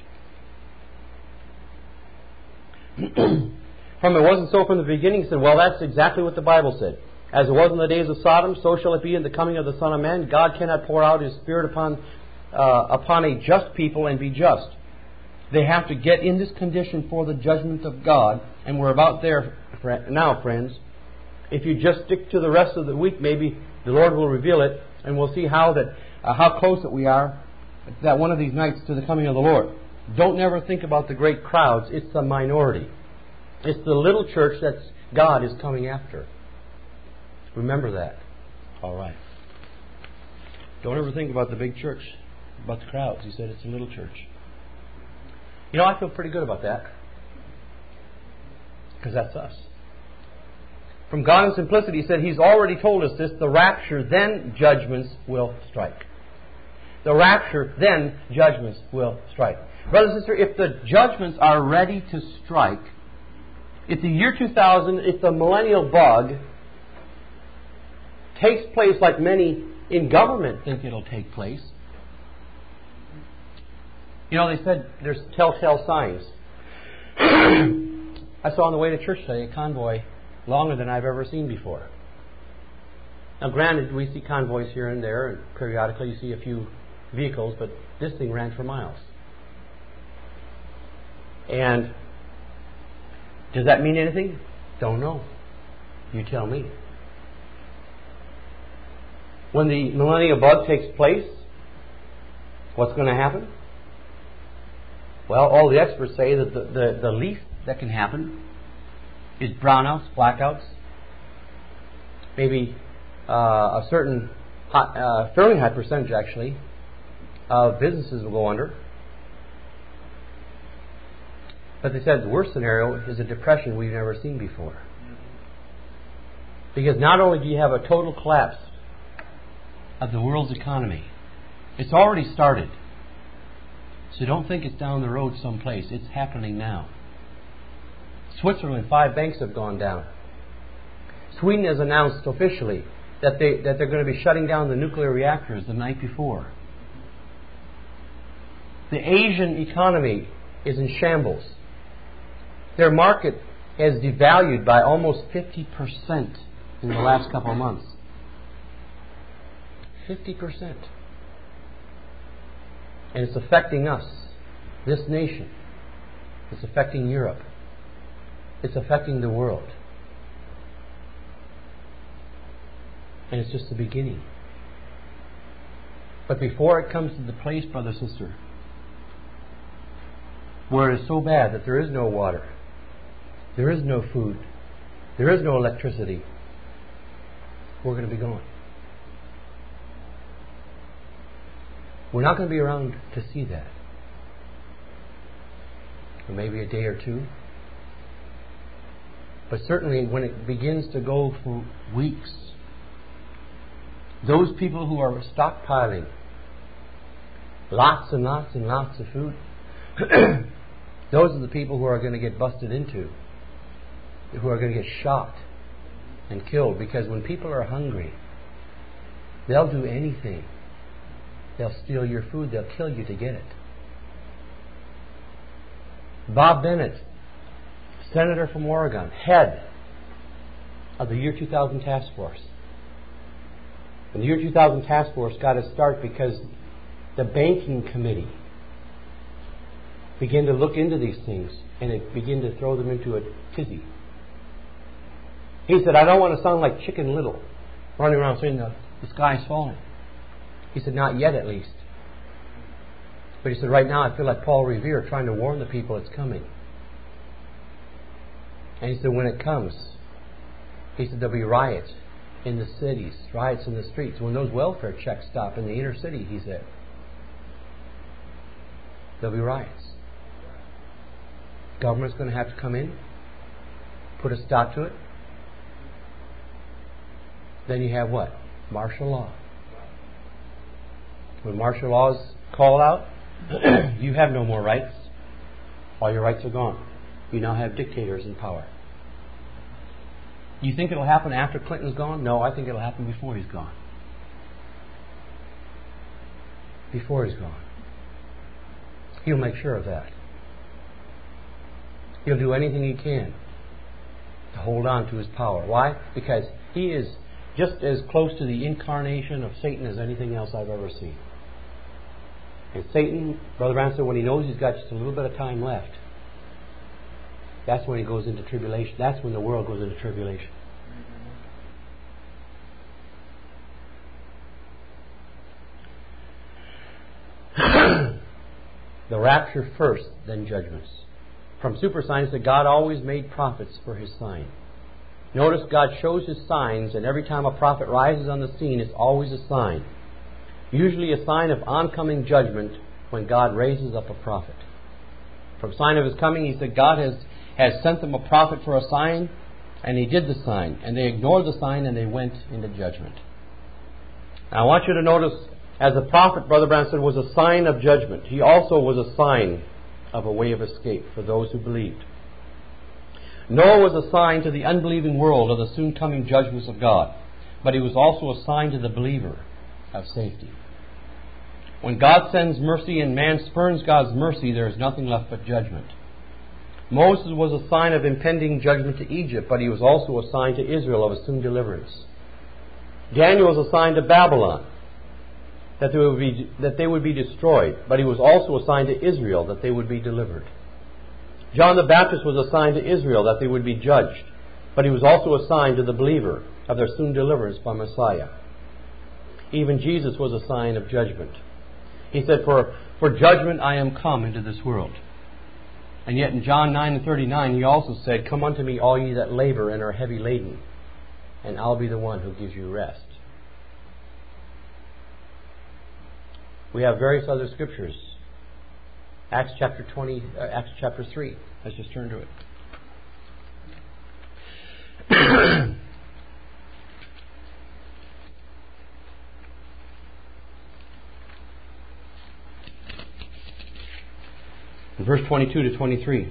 From it wasn't so from the beginning, he said, well, that's exactly what the Bible said. As it was in the days of Sodom, so shall it be in the coming of the Son of Man. God cannot pour out His Spirit upon uh, upon a just people and be just. They have to get in this condition for the judgment of God, and we're about there now, friends. If you just stick to the rest of the week, maybe the Lord will reveal it, and we'll see how that uh, how close that we are that one of these nights to the coming of the Lord. Don't never think about the great crowds. It's the minority. It's the little church that God is coming after. Remember that. All right. Don't ever think about the big church, about the crowds. He said it's a little church. You know, I feel pretty good about that. Because that's us. From God in simplicity, He said He's already told us this. The rapture, then judgments will strike. The rapture, then judgments will strike. Brother and sister, if the judgments are ready to strike, if the year two thousand, if the millennial bug takes place like many in government think it'll take place. You know, they said there's telltale signs. I saw on the way to church today a convoy longer than I've ever seen before. Now, granted, we see convoys here and there, and periodically you see a few vehicles, but this thing ran for miles. And does that mean anything? Don't know. You tell me. When the millennial bug takes place, what's going to happen? Well, all the experts say that the, the, the least that can happen is brownouts, blackouts, maybe uh, a certain, high, uh, fairly high percentage actually, of businesses will go under. But they said the worst scenario is a depression we've never seen before. Because not only do you have a total collapse of the world's economy, it's already started. So don't think it's down the road someplace. It's happening now. Switzerland, five banks have gone down. Sweden has announced officially that, they, that they're going to be shutting down the nuclear reactors the night before. The Asian economy is in shambles. Their market has devalued by almost fifty percent in the last couple of months. fifty percent. And it's affecting us, this nation. It's affecting Europe. It's affecting the world. And it's just the beginning. But before it comes to the place, brother, sister, where it is so bad that there is no water, there is no food, there is no electricity, we're going to be gone. We're not going to be around to see that. Or maybe a day or two. But certainly when it begins to go for weeks, those people who are stockpiling lots and lots and lots of food, those are the people who are going to get busted into, who are going to get shot and killed. Because when people are hungry, they'll do anything. They'll steal your food. They'll kill you to get it. Bob Bennett, Senator from Oregon, head of the Year two thousand Task Force. And the Year two thousand Task Force got a start because the Banking Committee began to look into these things and it began to throw them into a tizzy. He said, I don't want to sound like Chicken Little, running around saying the, the sky's falling. He said, not yet at least. But he said, right now I feel like Paul Revere trying to warn the people it's coming. And he said, when it comes, he said, there'll be riots in the cities, riots in the streets. When those welfare checks stop in the inner city, he said, there'll be riots. Government's going to have to come in, put a stop to it. Then you have what? Martial law. When martial law is called out, you have no more rights. All your rights are gone. You now have dictators in power. You think it'll happen after Clinton's gone? No, I think it'll happen before he's gone. Before he's gone. He'll make sure of that. He'll do anything he can to hold on to his power. Why? Because he is just as close to the incarnation of Satan as anything else I've ever seen. And Satan, Brother Branham said, when he knows he's got just a little bit of time left, that's when he goes into tribulation. That's when the world goes into tribulation. The rapture first, then judgments. From super science, that God always made prophets for his sign. Notice God shows his signs, and every time a prophet rises on the scene, it's always a sign. Usually a sign of oncoming judgment when God raises up a prophet. From sign of his coming, he said God has, has sent them a prophet for a sign, and he did the sign. And they ignored the sign, and they went into judgment. Now I want you to notice, as a prophet, Brother Branham said, was a sign of judgment. He also was a sign of a way of escape for those who believed. Noah was a sign to the unbelieving world of the soon coming judgments of God. but He was also a sign to the believer of safety. When God sends mercy and man spurns God's mercy, there is nothing left but judgment. Moses was a sign of impending judgment to Egypt, but he was also a sign to Israel of a soon deliverance. Daniel was a sign to Babylon, that they would be, that they would be destroyed, but he was also a sign to Israel that they would be delivered. John the Baptist was a sign to Israel that they would be judged, but he was also a sign to the believer of their soon deliverance by Messiah. Even Jesus was a sign of judgment. He said, For, for judgment I am come into this world. And yet in John nine and thirty-nine he also said, Come unto me all ye that labor and are heavy laden, and I'll be the one who gives you rest. We have various other scriptures. Acts chapter twenty, uh, Acts chapter three. Let's just turn to it. In verse twenty-two to twenty-three.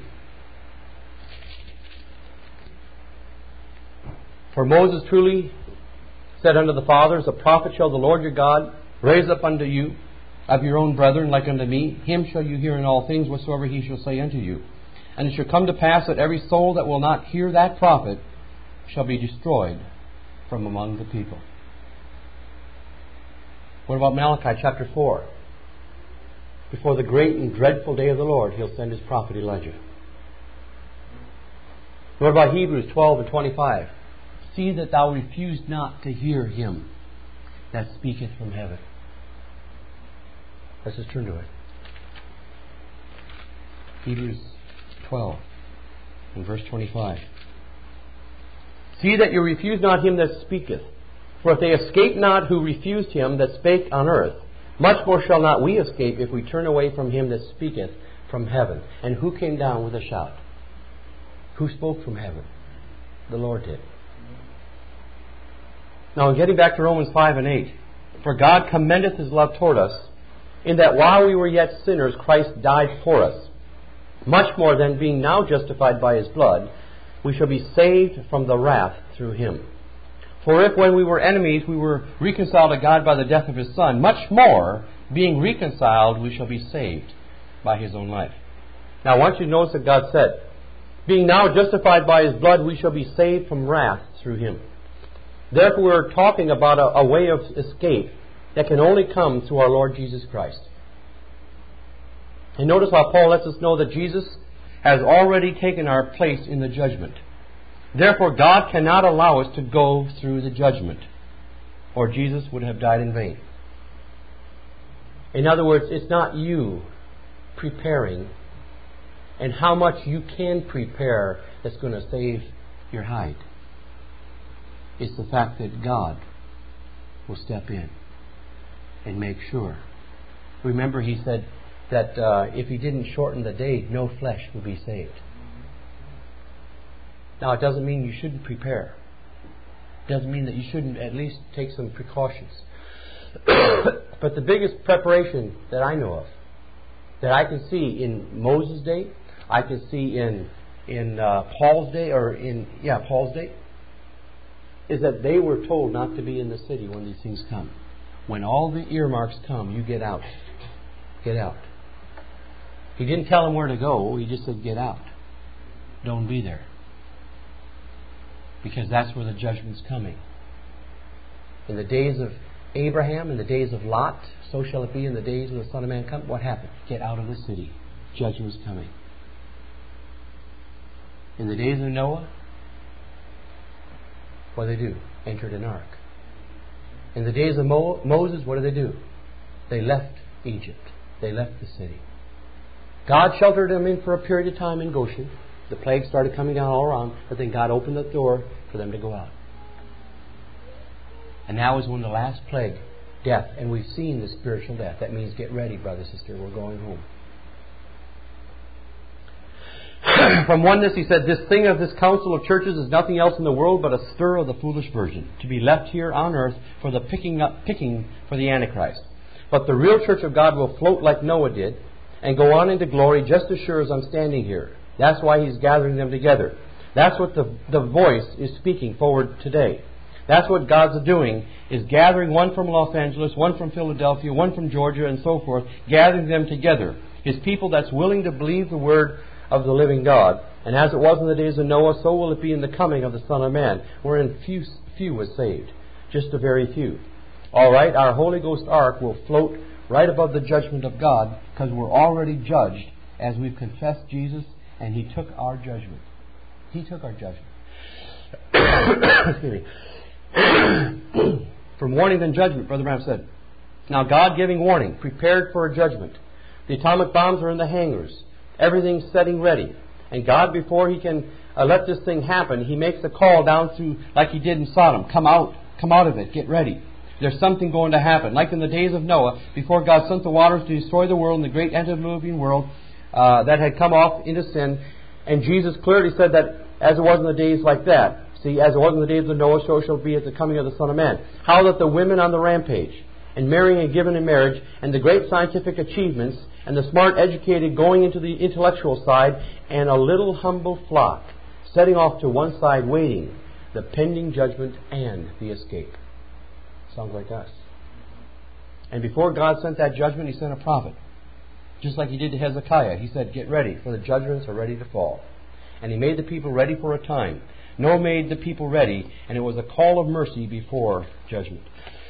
For Moses truly said unto the fathers, A prophet shall the Lord your God raise up unto you of your own brethren like unto me. Him shall you hear in all things whatsoever he shall say unto you. And it shall come to pass that every soul that will not hear that prophet shall be destroyed from among the people. What about Malachi chapter four? Before the great and dreadful day of the Lord, He'll send His prophet Elijah. What about Hebrews twelve and twenty-five? See that thou refuse not to hear him that speaketh from heaven. Let's just turn to it. Hebrews twelve and verse twenty-five. See that you refuse not him that speaketh. For if they escape not who refused him that spake on earth, much more shall not we escape if we turn away from him that speaketh from heaven. And who came down with a shout? Who spoke from heaven? The Lord did. Now, getting back to Romans five and eight. For God commendeth His love toward us, in that while we were yet sinners, Christ died for us. Much more than being now justified by His blood, we shall be saved from the wrath through Him. For if when we were enemies we were reconciled to God by the death of His Son, much more, being reconciled, we shall be saved by His own life. Now I want you to notice that God said, being now justified by His blood, we shall be saved from wrath through Him. Therefore we're talking about a, a way of escape that can only come through our Lord Jesus Christ. And notice how Paul lets us know that Jesus has already taken our place in the judgment. Therefore, God cannot allow us to go through the judgment, or Jesus would have died in vain. In other words, it's not you preparing and how much you can prepare that's going to save your hide. It's the fact that God will step in and make sure. Remember, He said that uh, if He didn't shorten the day, no flesh would be saved. Now, it doesn't mean you shouldn't prepare. It doesn't mean that you shouldn't at least take some precautions. But the biggest preparation that I know of, that I can see in Moses' day, I can see in in uh, Paul's day, or in, yeah, Paul's day, is that they were told not to be in the city when these things come. When all the earmarks come, you get out. Get out. He didn't tell them where to go. He just said, get out. Don't be there. Because that's where the judgment's coming. In the days of Abraham, in the days of Lot, so shall it be in the days when the Son of Man comes. What happened? Get out of the city. Judgment's coming. In the days of Noah, what did they do? Entered an ark. In the days of Mo- Moses, what did they do? They left Egypt. They left the city. God sheltered them in for a period of time in Goshen. The plagues started coming down all around, but then God opened the door for them to go out. And now is when the last plague, death, and we've seen the spiritual death. That means get ready, brother, sister, we're going home. From Oneness, he said, this thing of this council of churches is nothing else in the world but a stir of the foolish virgin, to be left here on earth for the picking up, picking for the Antichrist. But the real church of God will float like Noah did and go on into glory just as sure as I'm standing here. That's why He's gathering them together. That's what the, the voice is speaking forward today. That's what God's doing, is gathering one from Los Angeles, one from Philadelphia, one from Georgia, and so forth, gathering them together. His people that's willing to believe the word of the living God. And as it was in the days of Noah, so will it be in the coming of the Son of Man, wherein few, few was saved. Just a very few. All right, our Holy Ghost ark will float right above the judgment of God, because we're already judged as we've confessed Jesus, and He took our judgment. He took our judgment. Excuse me. From warning and judgment, Brother Branham said. Now God giving warning, prepared for a judgment. The atomic bombs are in the hangars. Everything's setting ready. And God, before He can uh, let this thing happen, He makes a call down through, like He did in Sodom. Come out. Come out of it. Get ready. There's something going to happen. Like in the days of Noah, before God sent the waters to destroy the world, in the great antediluvian world uh, that had come off into sin. And Jesus clearly said that as it was in the days like that. See, as it was in the days of Noah, so shall it be at the coming of the Son of Man. How that the women on the rampage, and marrying and given in marriage, and the great scientific achievements, and the smart educated going into the intellectual side, and a little humble flock setting off to one side waiting the pending judgment and the escape. Sounds like us. And before God sent that judgment, He sent a prophet. Just like He did to Hezekiah. He said, get ready, for the judgments are ready to fall. And He made the people ready for a time. Noah made the people ready, and it was a call of mercy before judgment.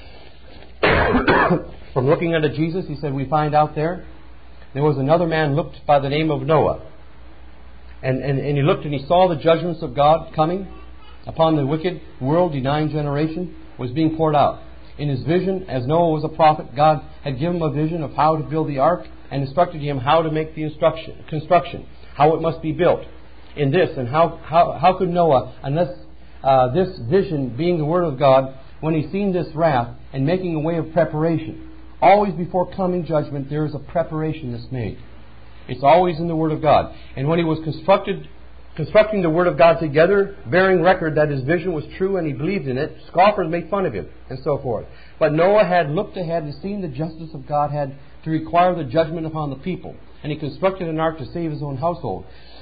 From looking unto Jesus, He said, we find out there, there was another man looked by the name of Noah. And, and, and he looked and he saw the judgments of God coming upon the wicked world-denying generation was being poured out. In his vision, as Noah was a prophet, God had given him a vision of how to build the ark and instructed him how to make the instruction, construction, how it must be built. In this, and how, how, how could Noah, unless uh, this vision being the Word of God, when he's seen this wrath and making a way of preparation, always before coming judgment, there is a preparation that's made. It's always in the Word of God. And when he was constructed, constructing the Word of God together, bearing record that his vision was true and he believed in it, scoffers made fun of him, and so forth. But Noah had looked ahead and seen the justice of God had to require the judgment upon the people. And he constructed an ark to save his own household.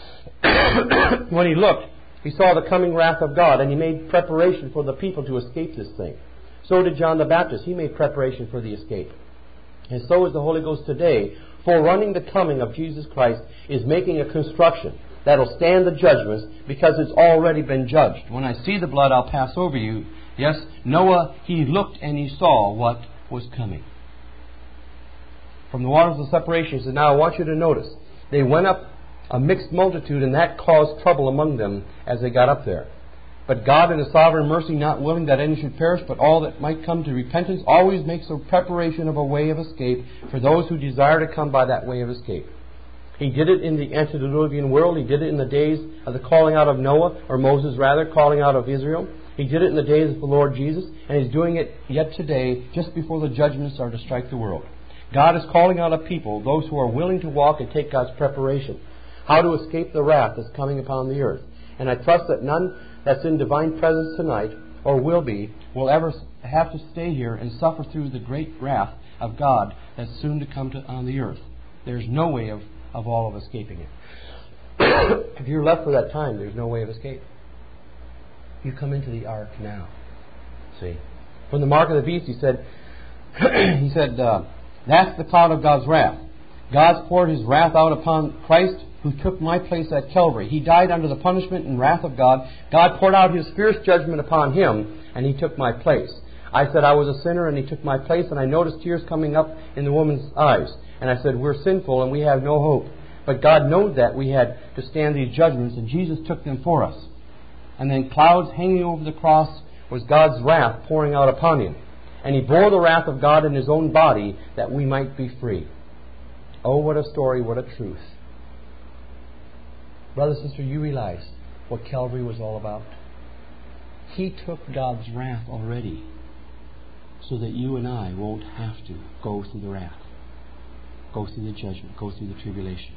When he looked, he saw the coming wrath of God, and he made preparation for the people to escape this thing. So did John the Baptist. He made preparation for the escape. And so is the Holy Ghost today, forerunning the coming of Jesus Christ, is making a construction that will stand the judgments because it's already been judged. When I see the blood, I'll pass over you. Yes, Noah, he looked and he saw what was coming. From the waters of separation, he said, now I want you to notice, they went up a mixed multitude, and that caused trouble among them as they got up there. But God in His sovereign mercy, not willing that any should perish, but all that might come to repentance, always makes a preparation of a way of escape for those who desire to come by that way of escape. He did it in the antediluvian world. He did it in the days of the calling out of Noah, or Moses rather, calling out of Israel. He did it in the days of the Lord Jesus, and He's doing it yet today, just before the judgments are to strike the world. God is calling out a people, those who are willing to walk and take God's preparation. How to escape the wrath that's coming upon the earth. And I trust that none that's in divine presence tonight, or will be, will ever have to stay here and suffer through the great wrath of God that's soon to come to, on the earth. There's no way of, of all of escaping it. If you're left for that time, there's no way of escape. You come into the ark now. See? From the mark of the beast, he said, he said, uh, that's the cloud of God's wrath. God's poured His wrath out upon Christ, who took my place at Calvary. He died under the punishment and wrath of God. God poured out His fierce judgment upon Him, and He took my place. I said I was a sinner, and He took my place, and I noticed tears coming up in the woman's eyes. And I said, we're sinful, and we have no hope. But God knowed that we had to stand these judgments, and Jesus took them for us. And then clouds hanging over the cross was God's wrath pouring out upon Him. And He bore the wrath of God in His own body that we might be free. Oh, what a story, what a truth. Brother, sister, you realize what Calvary was all about? He took God's wrath already so that you and I won't have to go through the wrath, go through the judgment, go through the tribulation.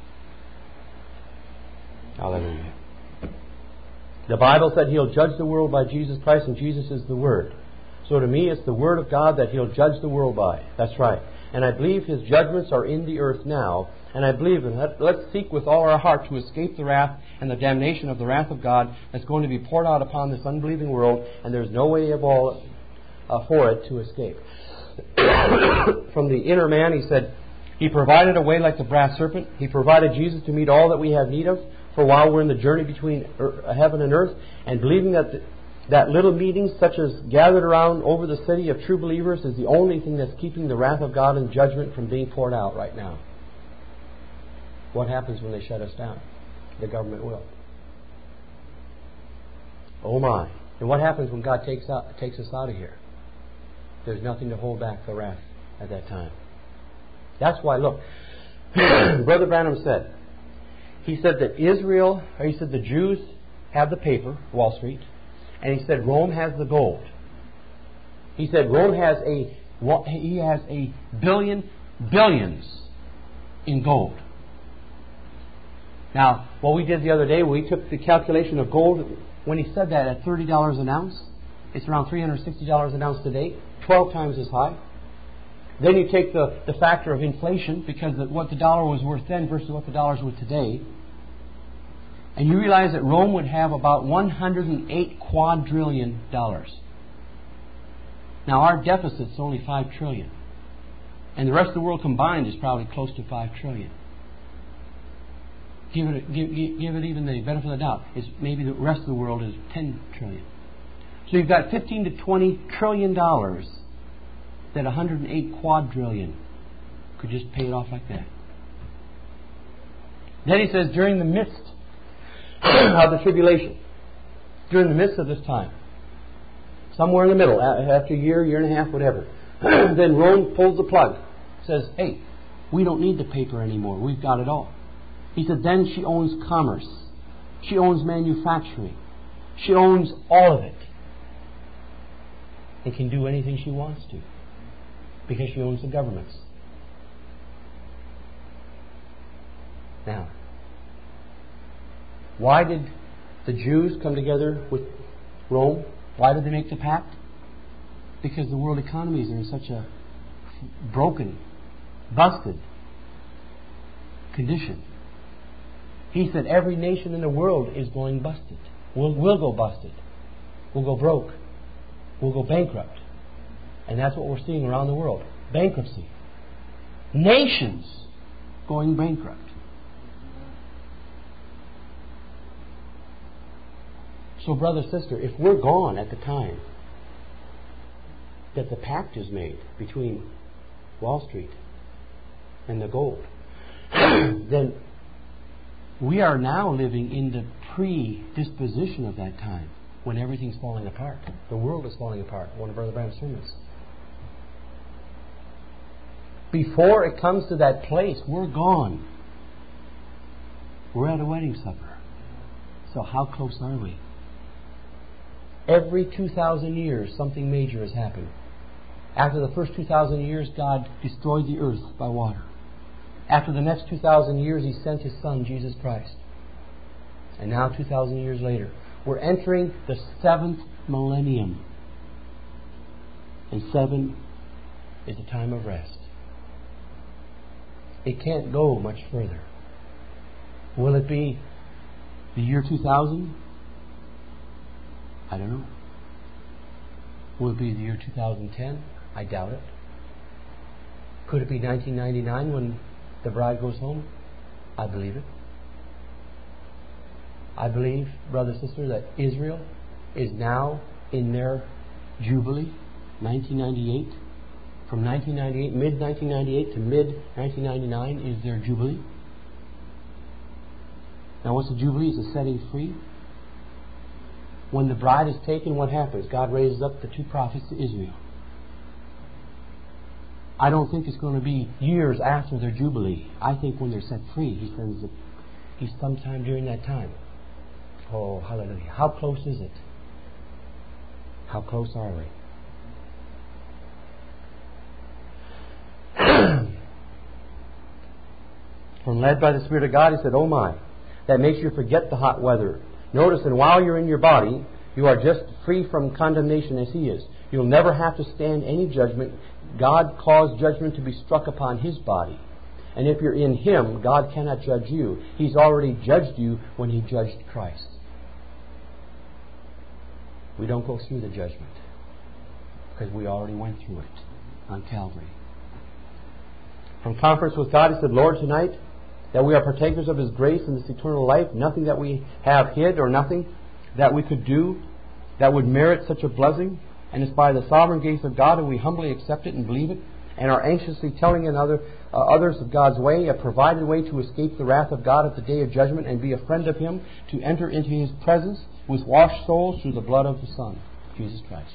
Hallelujah. The Bible said He'll judge the world by Jesus Christ, and Jesus is the Word. So to me, it's the Word of God that He'll judge the world by. That's right. And I believe His judgments are in the earth now. And I believe, and let, let's seek with all our heart to escape the wrath and the damnation of the wrath of God that's going to be poured out upon this unbelieving world. And there's no way of all uh, for it to escape. From the inner man, He said, He provided a way like the brass serpent. He provided Jesus to meet all that we have need of for while we're in the journey between heaven and earth. And believing that the, that little meetings such as gathered around over the city of true believers is the only thing that's keeping the wrath of God and judgment from being poured out right now. What happens when they shut us down? The government will. Oh my. And what happens when God takes out, takes us out of here? There's nothing to hold back the wrath at that time. That's why, look, Brother Branham said, he said that Israel, or he said the Jews have the paper, Wall Street, and he said Rome has the gold. He said Rome has a, he has a billion, billions in gold. Now, what we did the other day, we took the calculation of gold, when he said that at thirty dollars an ounce, it's around three hundred sixty dollars an ounce today, twelve times as high. Then you take the, the factor of inflation, because the, what the dollar was worth then versus what the dollar is worth today, and you realize that Rome would have about one hundred eight quadrillion dollars. Now our deficit's only five trillion, and the rest of the world combined is probably close to five trillion. Give it, give, give it even the benefit of the doubt. It's maybe the rest of the world is ten trillion. So you've got fifteen to twenty trillion dollars that one hundred eight quadrillion could just pay it off like that. Then he says, during the midst of the tribulation, during the midst of this time, somewhere in the middle, after a year, year and a half, whatever, then Rome pulls the plug, says, hey, we don't need the paper anymore. We've got it all. He said, then she owns commerce. She owns manufacturing. She owns all of it. And can do anything she wants to, because she owns the governments. Now, why did the Jews come together with Rome? Why did they make the pact? Because the world economies are in such a broken, busted condition. He said every nation in the world is going busted. We'll, we'll go busted. We'll go broke. We'll go bankrupt. And that's what we're seeing around the world. Bankruptcy. Nations going bankrupt. So, brother, sister, if we're gone at the time that the pact is made between Wall Street and the gold, then we are now living in the predisposition of that time when everything's falling apart. The world is falling apart. One of Brother Branham's sermons. Before it comes to that place, we're gone. We're at a wedding supper. So how close are we? Every two thousand years, something major has happened. After the first two thousand years, God destroyed the earth by water. After the next two thousand years, He sent His Son, Jesus Christ. And now, two thousand years later, we're entering the seventh millennium. And seven is a time of rest. It can't go much further. Will it be the year two thousand? I don't know. Will it be the year two thousand ten? I doubt it. Could it be nineteen ninety-nine when the bride goes home? I believe it. I believe, brother, sister, that Israel is now in their Jubilee, nineteen ninety-eight. From nineteen ninety-eight, mid nineteen ninety-eight to mid nineteen ninety-nine is their Jubilee. Now, what's the Jubilee? It's a setting free. When the bride is taken, what happens? God raises up the two prophets to Israel. I don't think it's going to be years after their Jubilee. I think when they're set free, He sends it. He's sometime during that time. Oh, hallelujah. How close is it? How close are we? When led by the Spirit of God, He said, oh my, that makes you forget the hot weather. Notice, and while you're in your body, you are just free from condemnation as He is. You'll never have to stand any judgment. God caused judgment to be struck upon His body. And if you're in Him, God cannot judge you. He's already judged you when He judged Christ. We don't go through the judgment because we already went through it on Calvary. From Conference with God, He said, Lord, tonight, that we are partakers of His grace and this eternal life, nothing that we have hid or nothing that we could do that would merit such a blessing. And it's by the sovereign grace of God, and we humbly accept it and believe it, and are anxiously telling another, uh, others of God's way, a provided way to escape the wrath of God at the day of judgment and be a friend of Him, to enter into His presence with washed souls through the blood of the Son, Jesus Christ.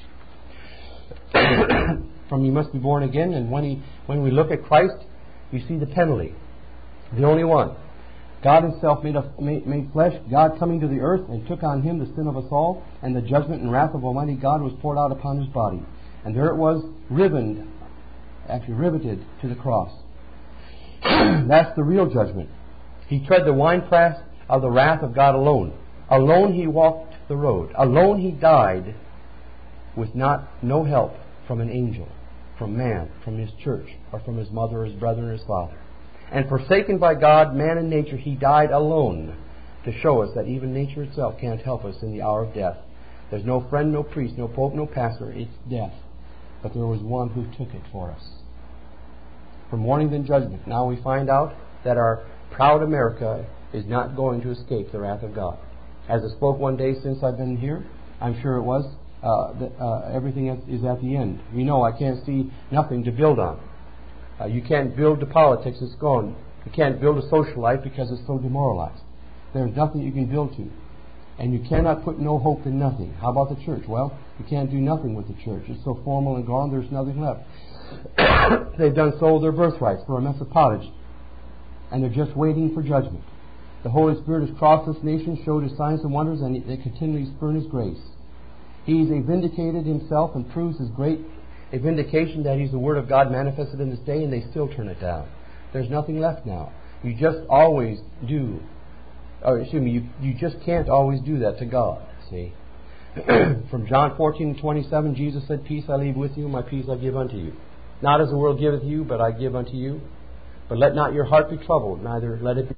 From you must be born again, and when, he, when we look at Christ, you see the penalty. The only one. God Himself made, a, made, made flesh, God coming to the earth and took on Him the sin of us all, and the judgment and wrath of Almighty God was poured out upon His body. And there it was, ribboned, actually riveted to the cross. That's the real judgment. He tread the winepress of the wrath of God alone. Alone He walked the road. Alone He died with not no help from an angel, from man, from His church, or from His mother, or His brother, or His father. And forsaken by God, man and nature, He died alone to show us that even nature itself can't help us in the hour of death. There's no friend, no priest, no pope, no pastor. It's death. But there was one who took it for us. From warning then judgment. Now we find out that our proud America is not going to escape the wrath of God. As I spoke one day since I've been here, I'm sure it was, uh, that, uh, everything is at the end. You know, I can't see nothing to build on. Uh, you can't build the politics, it's gone. You can't build a social life because it's so demoralized. There's nothing you can build to. And you cannot put no hope in nothing. How about the church? Well, you can't do nothing with the church. It's so formal and gone, there's nothing left. They've done sold their birthrights for a mess of pottage. And they're just waiting for judgment. The Holy Spirit has crossed this nation, showed His signs and wonders, and they continually spurn His grace. He's vindicated Himself and proves His great a vindication that He's the Word of God manifested in this day, and they still turn it down. There's nothing left now. You just always do. Or excuse me, you, you just can't always do that to God. See? From John fourteen twenty-seven, Jesus said, Peace I leave with you, my peace I give unto you. Not as the world giveth you, but I give unto you. But let not your heart be troubled, neither let it be